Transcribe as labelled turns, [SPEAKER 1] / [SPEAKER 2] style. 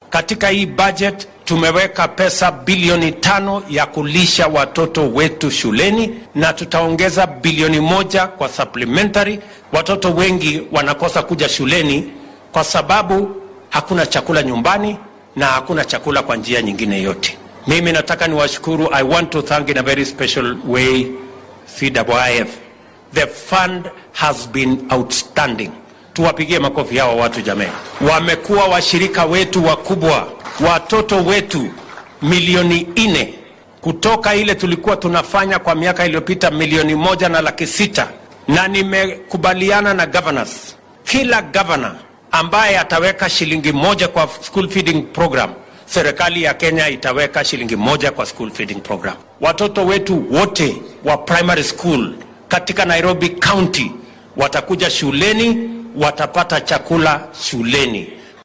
[SPEAKER 1] Katika hii budget tumeweka pesa bilioni 5 ya kulisha watoto wetu shuleni, na tutaongeza bilioni 1 kwa supplementary. Watoto wengi wanakosa kuja shuleni kwa sababu hakuna chakula nyumbani na hakuna chakula kwa njia nyingine yote. Mimi nataka niwashukuru. I want to thank in a very special way CWIF. The fund has been outstanding. Tuwapigie makofi hawa watu jamani. Wamekuwa washirika wetu wakubwa. Watoto wetu milioni 4 kutoka ile tulikuwa tunafanya kwa miaka iliyopita milioni 1.6, na nimekubaliana na governors, kila governor ambaye ataweka shilingi 1 kwa school feeding program, serikali ya Kenya itaweka shilingi 1 kwa school feeding program. Watoto wetu wote wa primary school katika Nairobi County watakuja shuleni, watapata chakula shuleni.